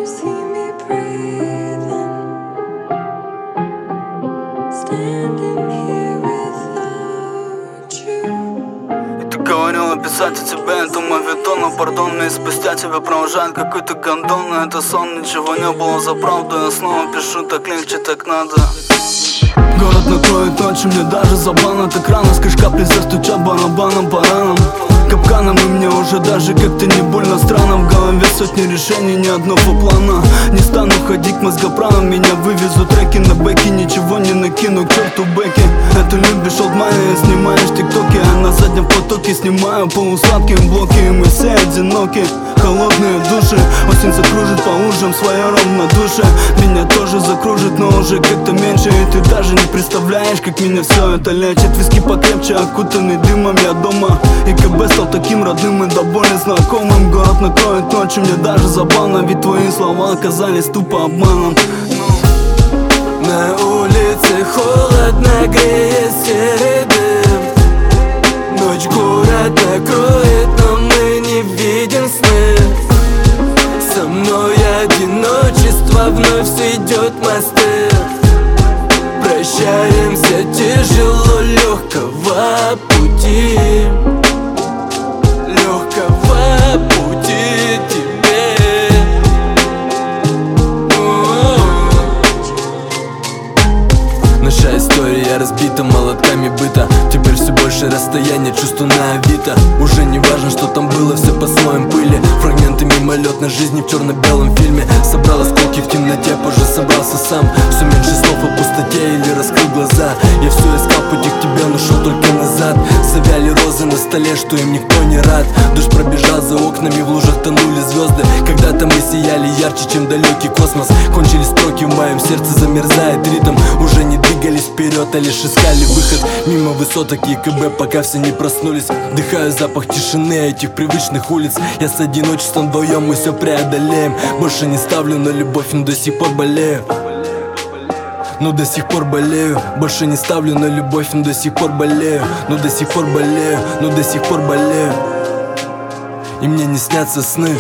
you see me breathing, standing here without you. И ты говорила писать о тебе, это мавитон, но пардон, и спустя тебя провожает какой-то гондон. Но это сон, ничего не было за правду, я снова пишу, так легче, так надо. Город накроет ночью, мне даже забавно так рано. Сквозь капли застучат барабаном по ранам, капканом, и мне уже даже как-то не больно странно. В голове сотни решений, ни одного плана. Не стану ходить к мозгоправам, меня вывезут треки на бэке. Ничего не накину, к черту бэки. Это любишь олдмайя, снимаешь тиктоки, а на заднем потоке снимаю полусладкие блоки. И мы все одиноки, холодные души. Осень закружит по ужам свое равнодушие. Меня тоже закружит, но уже как-то меньше. И ты даже не представляешь, как меня все это лечит. Виски покрепче, окутанный дымом, я дома. И КБ стал таким родным и до боли знакомым. Город накроет ночью, мне даже забавно, ведь твои слова оказались тупо обманом. На улице холодно, греет серый дым. Ночь город накроет, но мы не видим сны. Со мной одиночество вновь сведет мосты. Прощаемся тяжело, легкого пути. Легкого пути тебе. Наша история разбита молотками быта. Теперь все больше расстояния, чувство на авито. Уже не важно, что там было, все по слоям пыли. Фрагменты мимолетной жизни в черно-белом фильме. Собрал осколки в темноте, позже собрался сам. Все меньше слов о пустоте или раскрыл глаза. Я все искал пути к тебе, но шел только назад. Завяли розы на столе, что им никто не рад. Дождь пробежал за окнами, в лужах тонули звезды. Когда-то мы сияли ярче, чем далекий космос. Кончились строки, в моем сердце замерзает ритм. Уже не двигались вперед, а лишь искали выход. Мимо высоток и КБ, пока все не проснулись. Вдыхаю запах тишины этих привычных улиц. Я с одиночеством вдвоем, мы все преодолеем. Больше не ставлю на любовь, но до сих пор болею. Но до сих пор болею. Больше не ставлю на любовь, но до сих пор болею. Но до сих пор болею, но до сих пор болею. И мне не снятся сны.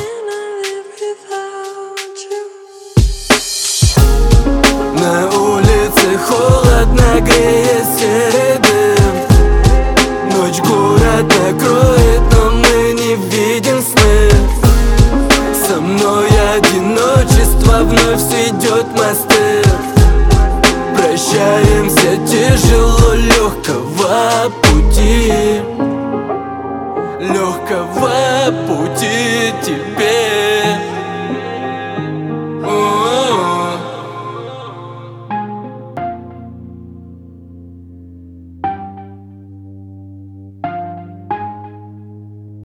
На улице холодно, греет серый дым. Ночь город накроет, но мы не видим сны. Со мной одиночество вновь сведет мосты. Прощаемся тяжело, легкого пути. Легкого пути тебе.